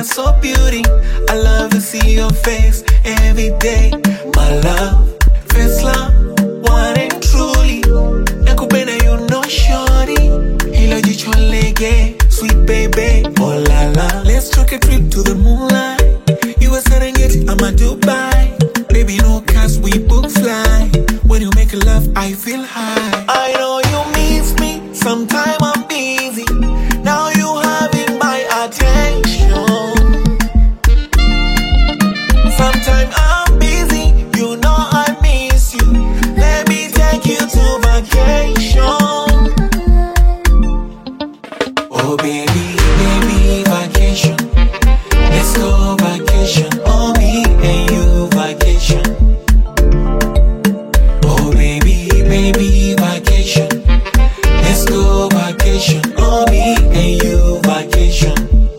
are so beauty. I love to see your face every day. My love, first love, one and truly. Nakupenda you know shorty. Hilo jicho lege, sweet baby, oh la la. Let's take a trip to the moonlight. You a Serengeti, I'm a Dubai. Baby, no cast, we book fly. When you make love, I feel high. I know you miss me, sometime I'm busy. Now you having my attention. Sometime I'm busy, you know I miss you. Let me take you to vacation. Oh baby, baby, vacation. Let's go vacation. Oh me and you vacation. Oh baby, baby, vacation. Let's go vacation. Oh me and you vacation.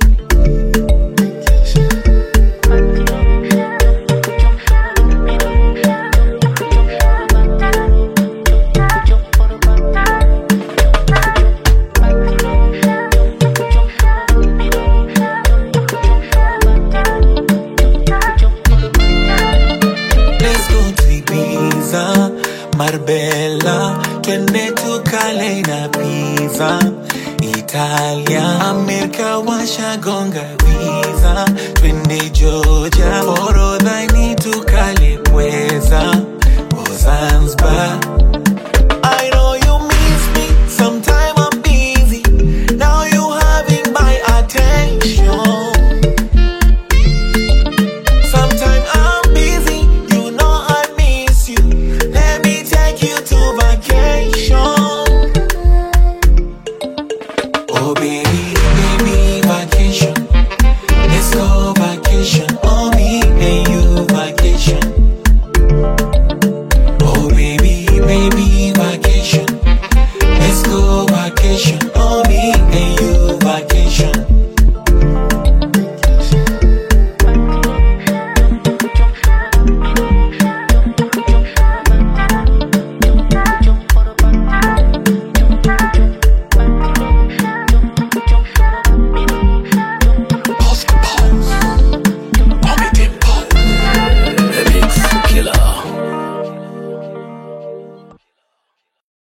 Let's go to Ibiza, Marbella, twende tukale na pizza. Italia, Amerika washagonga visa. Twende Georgia, forodha ni tukale pweza. Oh Zanzibar, I know you miss me, sometime I'm busy. Now you having my attention. Sometime I'm busy, you know I miss you. Let me take you to vacation. Oh baby,